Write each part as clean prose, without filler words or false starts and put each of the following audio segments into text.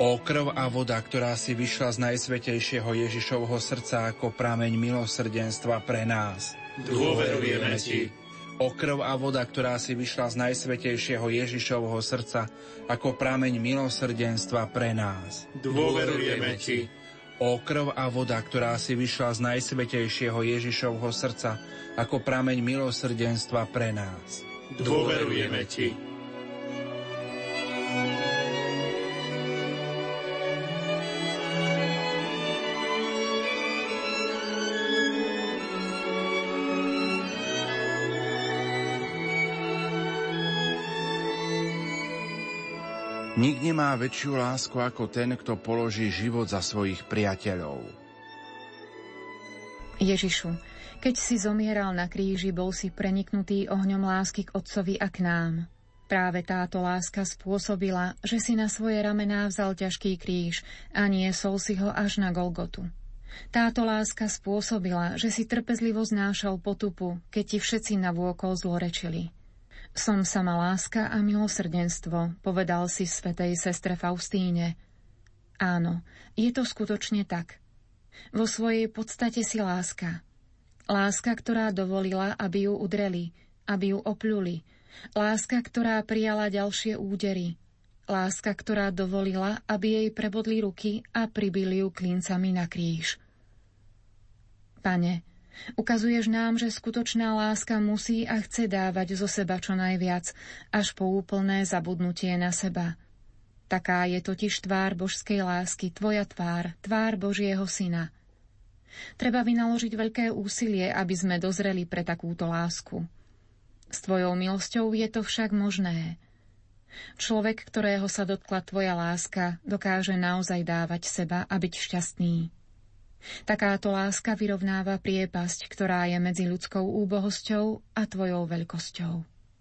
Ó krv a voda, ktorá si vyšla z najsvätejšieho Ježišovho srdca ako prameň milosrdenstva pre nás. Dôverujeme Ti. Ó krv a voda, ktorá si vyšla z najsvätejšieho Ježišovho srdca ako prameň milosrdenstva pre nás. Dôverujeme Ti. Ó krv a voda, ktorá si vyšla z najsvätejšieho Ježišovho srdca ako prameň milosrdenstva pre nás. Dôverujeme Ti. Nik nemá väčšiu lásku ako ten, kto položí život za svojich priateľov. Ježišu, keď si zomieral na kríži, bol si preniknutý ohňom lásky k Otcovi a k nám. Práve táto láska spôsobila, že si na svoje ramená vzal ťažký kríž a niesol si ho až na Golgotu. Táto láska spôsobila, že si trpezlivo znášal potupu, keď ti všetci navôkol zlorečili. Som sama láska a milosrdenstvo, povedal si svätej sestre Faustíne. Áno, je to skutočne tak. Vo svojej podstate si láska. Láska, ktorá dovolila, aby ju udreli, aby ju opľuli. Láska, ktorá prijala ďalšie údery. Láska, ktorá dovolila, aby jej prebodli ruky a pribili ju klincami na kríž. Pane, ukazuješ nám, že skutočná láska musí a chce dávať zo seba čo najviac, až po úplné zabudnutie na seba. Taká je totiž tvár božskej lásky, tvoja tvár, tvár Božieho Syna. Treba vynaložiť veľké úsilie, aby sme dozreli pre takúto lásku. S tvojou milosťou je to však možné. Človek, ktorého sa dotkla tvoja láska, dokáže naozaj dávať seba a byť šťastný. Takáto láska vyrovnáva priepasť, ktorá je medzi ľudskou úbohosťou a tvojou veľkosťou.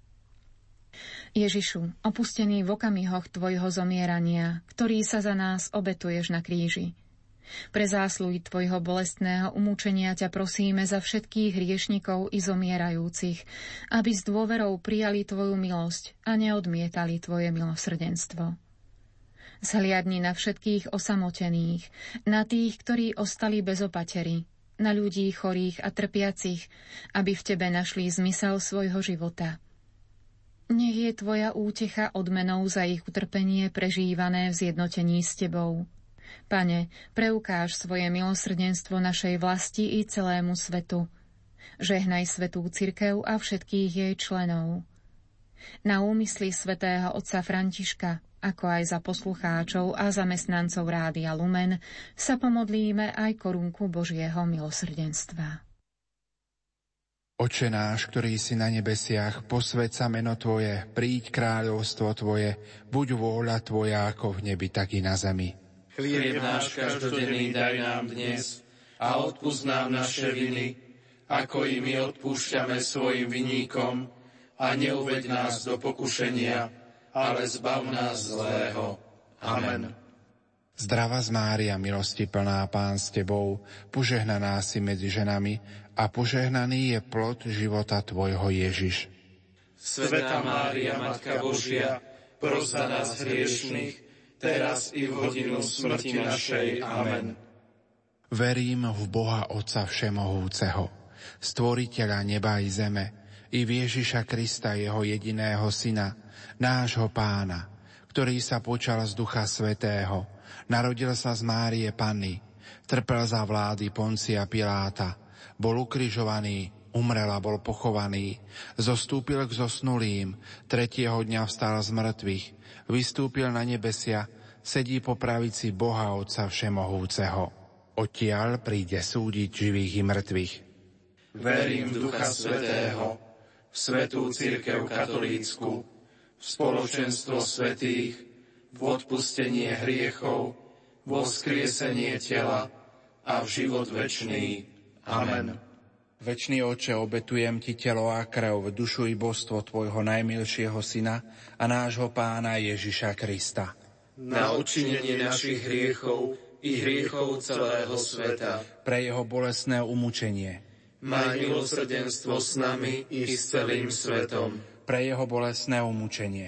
Ježišu, opustený v okamihoch tvojho zomierania, ktorý sa za nás obetuješ na kríži. Pre zásluhy tvojho bolestného umúčenia ťa prosíme za všetkých hriešnikov i zomierajúcich, aby s dôverou prijali tvoju milosť a neodmietali tvoje milosrdenstvo. Zhliadni na všetkých osamotených, na tých, ktorí ostali bez opatery, na ľudí chorých a trpiacich, aby v tebe našli zmysel svojho života. Nech je tvoja útecha odmenou za ich utrpenie prežívané v zjednotení s tebou. Pane, preukáž svoje milosrdenstvo našej vlasti i celému svetu. Žehnaj svätú cirkev a všetkých jej členov. Na úmysly svätého otca Františka, ako aj za poslucháčov a zamestnancov Rádia Lumen, sa pomodlíme aj korunku Božieho milosrdenstva. Oče náš, ktorý si na nebesiach, posväť sa meno Tvoje, príď kráľovstvo Tvoje, buď vôľa Tvoja ako v nebi, tak i na zemi. Chlieb náš každodenný daj nám dnes a odpusť nám naše viny, ako i my odpúšťame svojim vinníkom, a neuveď nás do pokušenia, ale zbav nás zlého. Amen. Zdravá Mária, milosti plná, Pán s Tebou, požehnaná si medzi ženami a požehnaný je plod života Tvojho Ježiš. Svätá Mária, Matka Božia, pros za nás hriešnych, teraz i v hodinu smrti našej. Amen. Verím v Boha Otca Všemohúceho, Stvoriteľa neba i zeme, i v Ježiša Krista, jeho jediného Syna, nášho Pána, ktorý sa počal z Ducha Svätého, narodil sa z Márie Panny, trpel za vlády Poncia Piláta, bol ukrižovaný, umrel a bol pochovaný, zostúpil k zosnulým, tretieho dňa vstal z mŕtvych, vystúpil na nebesia, sedí po pravici Boha Otca Všemohúceho. Odtiaľ príde súdiť živých i mŕtvych. Verím v Ducha Svätého, v svätú cirkev katolícku, v spoločenstvo svätých, v odpustenie hriechov, vo vzkriesenie tela a v život večný. Amen. Večný Oče, obetujem Ti telo a krv, dušu i božstvo Tvojho najmilšieho Syna a nášho Pána Ježiša Krista. Na odčinenie našich hriechov i hriechov celého sveta. Pre jeho bolestné umúčenie. Maj milosrdenstvo s nami i s celým svetom. Pre jeho bolestné umúčenie.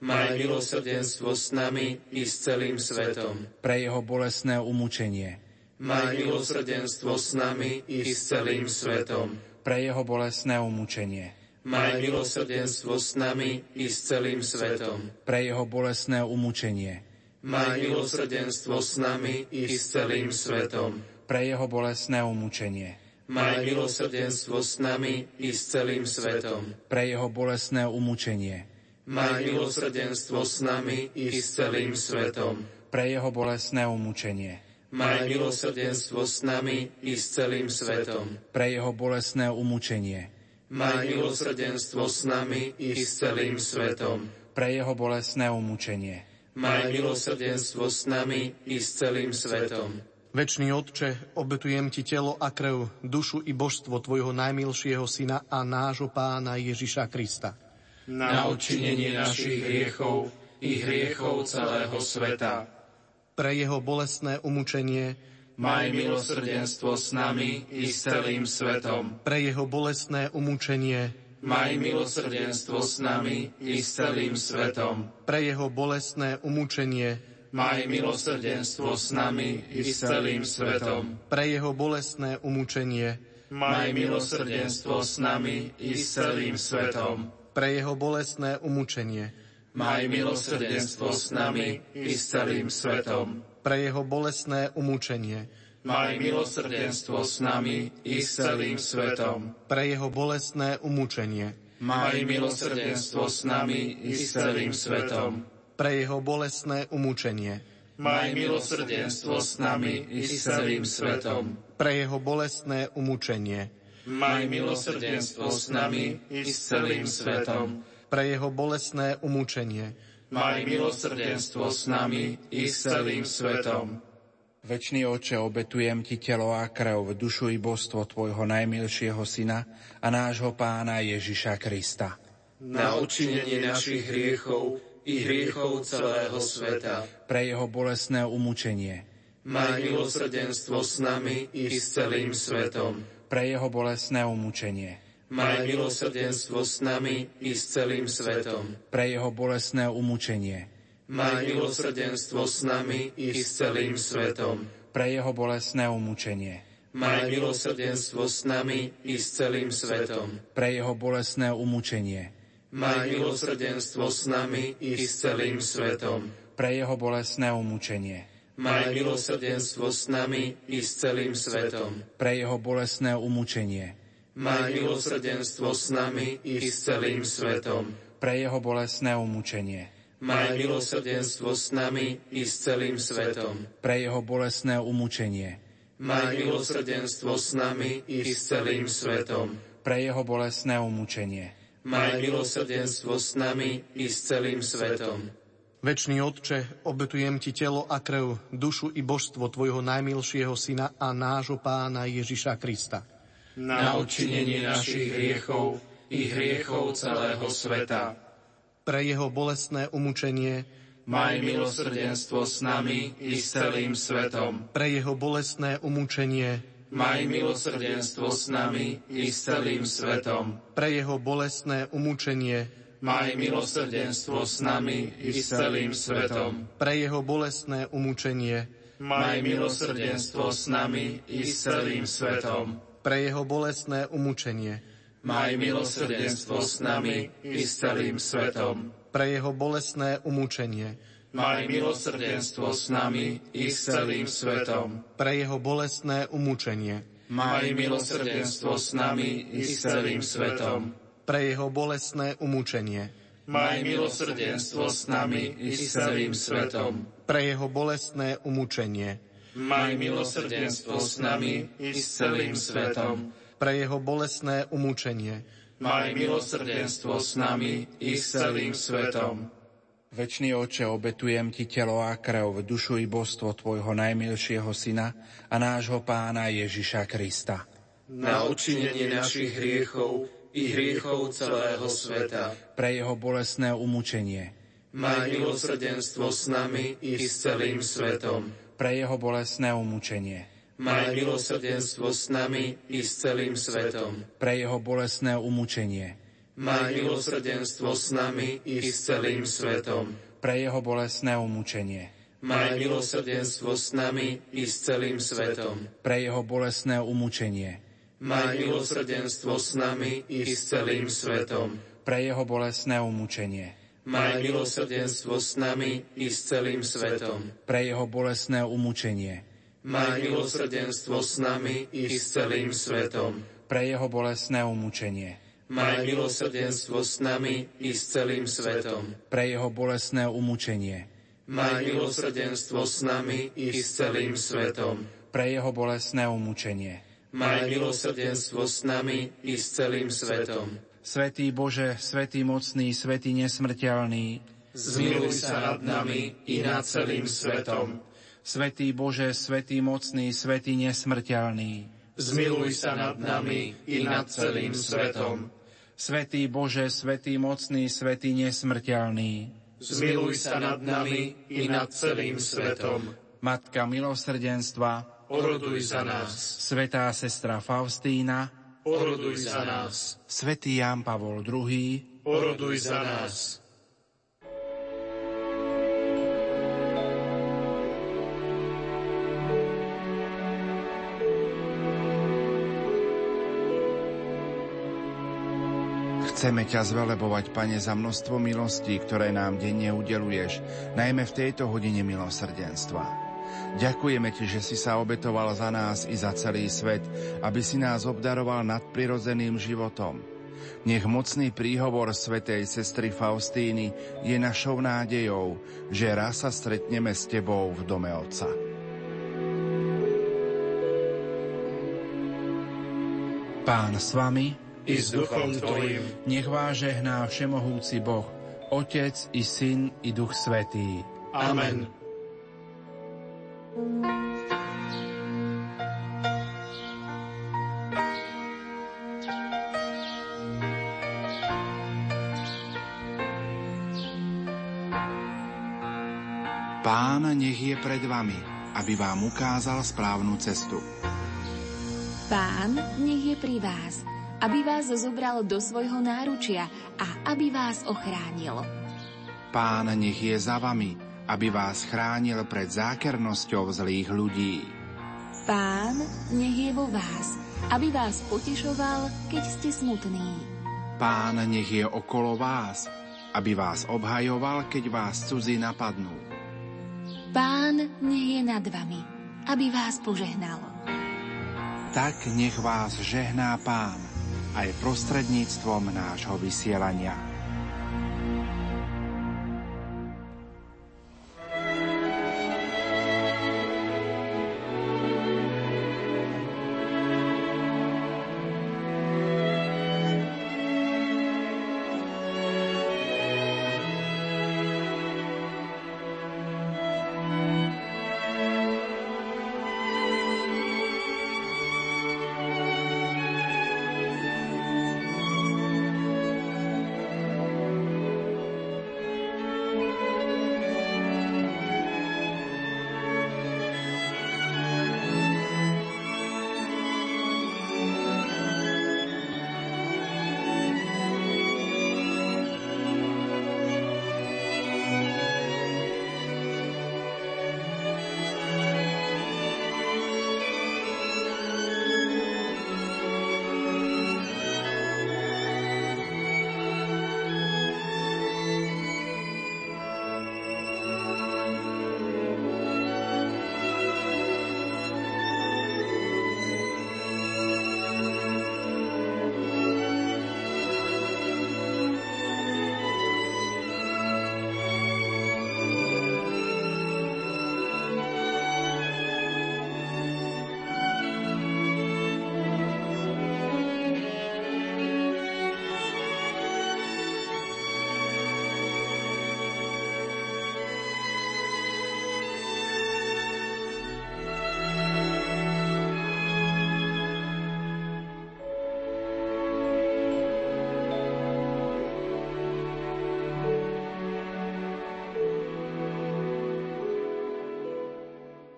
maj milosrdenstvo s nami i s celým svetom. Pre jeho bolestné umučenie. Maj milosrdenstvo s nami i s celým svetom. Pre jeho bolestné umučenie. Maj milosrdenstvo s nami i s celým svetom. Pre jeho bolestné umučenie. Maj milosrdenstvo s nami i s celým svetom. Pre jeho bolestné umučenie. Maj milosrdenstvo s nami i s celým svetom. Pre jeho bolestné umučenie. Maj milosrdenstvo s nami i s celým svetom. Pre jeho bolestné umučenie. Maj milosrdenstvo s nami i s celým svetom. Pre jeho bolestné umučenie. Maj milosrdenstvo s nami i s celým svetom. Pre jeho bolestné umučenie. Maj milosrdenstvo s nami i s celým svetom. Večný Otče, obetujem Ti telo a krv, dušu i božstvo Tvojho najmilšieho Syna a nášho Pána Ježiša Krista. Na odčinenie našich hriechov i hriechov celého sveta. Pre jeho bolestné umučenie, maj milosrdenstvo s nami i s celým svetom. Pre jeho bolestné umučenie, maj milosrdenstvo s nami i s celým svetom. Pre jeho bolestné umučenie, maj milosrdenstvo s nami i s celým svetom. Pre jeho bolestné umučenie, maj milosrdenstvo s nami i s celým svetom. Pre jeho bolestné umučenie, maj milosrdenstvo s nami i s celým svetom. Pre jeho bolestné umučenie, maj milosrdenstvo s nami i s celým svetom. Pre jeho bolestné umučenie, maj milosrdenstvo s nami i s celým svetom. Pre jeho bolestné umučenie, maj milosrdenstvo s nami i s celým svetom. Pre jeho bolestné umučenie, maj milosrdenstvo s nami i s celým svetom. Pre jeho bolestné umučenie, maj milosrdenstvo s nami i s celým svetom. Večný Otče, obetujem Ti telo a krv, dušu i božstvo Tvojho najmilšieho Syna a nášho Pána Ježiša Krista. Na odčinenie našich hriechov i hriechov celého sveta. Pre jeho bolestné umučenie. Maj milosrdenstvo s nami i s celým svetom. Pre jeho bolestné umučenie. Maj milosrdenstvo s nami i s celým svetom. Pre jeho bolestné umučenie. Maj milosrdenstvo s nami i s celým svetom. Pre jeho bolestné umučenie. Maj milosrdenstvo s nami i s celým svetom. Pre jeho bolestné umučenie. Maj milosrdenstvo s nami i s celým svetom. Pre jeho bolestné umučenie. Maj milosrdenstvo s nami i s celým svetom. Pre jeho bolestné umučenie. Maj milosrdenstvo s nami i s celým svetom. Pre jeho bolestné umučenie. Maj milosrdenstvo s nami i s celým svetom. Pre jeho bolestné umučenie. Maj milosrdenstvo s nami i s celým svetom. Pre jeho bolestné umučenie. Maj milosrdenstvo s nami i s celým svetom. Večný Otče, obetujem Ti telo a krv, dušu i božstvo Tvojho najmilšieho Syna a nášho Pána Ježiša Krista. Na odčinenie našich hriechov i hriechov celého sveta. Pre jeho bolestné umučenie, maj milosrdenstvo s nami i s celým svetom. Pre jeho bolestné umučenie, maj milosrdenstvo s nami i s celým svetom. Pre jeho bolestné umučenie, maj milosrdenstvo s nami i s celým svetom. Pre jeho bolestné umučenie, maj milosrdenstvo s nami i s celým svetom. Pre jeho bolestné umučenie, maj milosrdenstvo s nami i s celým svetom. Pre jeho bolestné umučenie, maj milosrdenstvo s nami i s celým svetom. Pre jeho bolestné umučenie, maj milosrdenstvo s nami i s celým svetom. Pre jeho bolestné umučenie, maj milosrdenstvo s nami i s celým svetom. Pre jeho bolestné umučenie, maj milosrdenstvo s nami i s celým svetom. Pre jeho bolestné umučenie, maj milosrdenstvo s nami i s celým svetom. Večný Otče, obetujem Ti telo a krv, dušu i božstvo Tvojho najmilšieho Syna a nášho Pána Ježiša Krista. Na odčinenie našich hriechov i hriechov celého sveta. Pre jeho bolestné umučenie. Maj milosrdenstvo s nami i s celým svetom. Pre jeho bolestné umučenie. Maj milosrdenstvo s nami i s celým svetom. Pre jeho bolestné umučenie. Maj milosrdenstvo s nami i s celým svetom. Pre jeho bolestné umúčenie. Maj milosrdenstvo s nami i s celým svetom. Pre jeho bolestné umúčenie. Maj milosrdenstvo s nami i s celým svetom. Pre jeho bolestné umúčenie. Maj milosrdenstvo s nami i s celým svetom. Pre jeho bolestné umúčenie. Maj milosrdenstvo s nami i s celým svetom. Pre jeho bolestné umúčenie. Maj milosrdenstvo s nami i s celým svetom. Pre jeho bolestné umúčenie. Maj milosrdenstvo s nami i s celým svetom. Pre jeho bolestné umúčenie. Maj milosrdenstvo s nami i s celým svetom. Svätý Bože, svätý mocný, svätý nesmrteľný, zmiluj sa nad nami i nad celým svetom. Svätý Bože, svätý mocný, svätý nesmrteľný, zmiluj sa nad nami i nad celým svetom. Svätý Bože, svätý mocný, svätý nesmrteľný, zmiluj sa nad nami i nad celým svetom. Matka milosrdenstva, oroduj za nás. Svätá sestra Faustína, oroduj za nás. Svätý Ján Pavol II, oroduj za nás. Chceme ťa zvelebovať, Pane, za množstvo milostí, ktoré nám denne udeluješ, najmä v tejto hodine milosrdenstva. Ďakujeme Ti, že si sa obetoval za nás i za celý svet, aby si nás obdaroval nadprirodzeným životom. Nech mocný príhovor svätej sestry Faustíny je našou nádejou, že raz sa stretneme s Tebou v dome Otca. Pán s vami i s duchom Tvojim. Nech vás žehná všemohúci Boh, Otec i Syn i Duch Svätý. Amen. Pán nech je pred vami, aby vám ukázal správnu cestu. Pán nech je pri vás, aby vás zobral do svojho náručia a aby vás ochránil. Pán nech je za vami, aby vás chránil pred zákernosťou zlých ľudí. Pán nech je vo vás, aby vás potešoval, keď ste smutní. Pán nech je okolo vás, aby vás obhajoval, keď vás cudzí napadnú. Pán nech je nad vami, aby vás požehnal. Tak nech vás žehná Pán aj prostredníctvom nášho vysielania.